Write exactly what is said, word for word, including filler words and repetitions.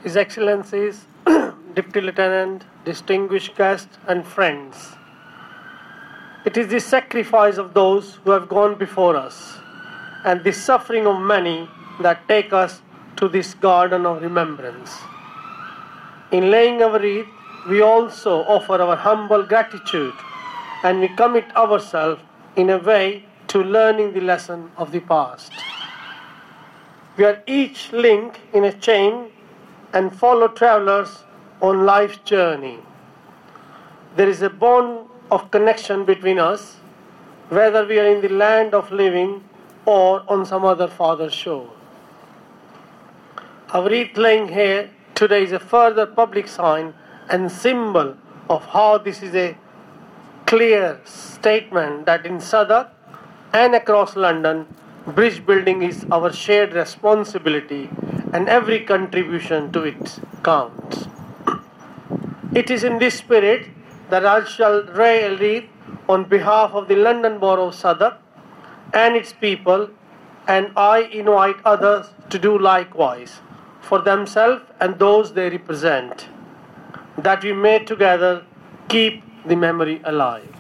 His Excellencies, Deputy Lieutenant, distinguished guests and friends. It is the sacrifice of those who have gone before us and the suffering of many that take us to this garden of remembrance. In laying our wreath, we also offer our humble gratitude and we commit ourselves in a way to learning the lesson of the past. We are each link in a chain and follow travelers on life's journey. There is a bond of connection between us, whether we are in the land of living or on some other farther shore. Our wreath laying here today is a further public sign and symbol of how this is a clear statement that in Southwark and across London, bridge building is our shared responsibility and every contribution to it counts. It is in this spirit that I shall lay a wreath on behalf of the London Borough of Southwark and its people, and I invite others to do likewise for themselves and those they represent, that we may together keep the memory alive.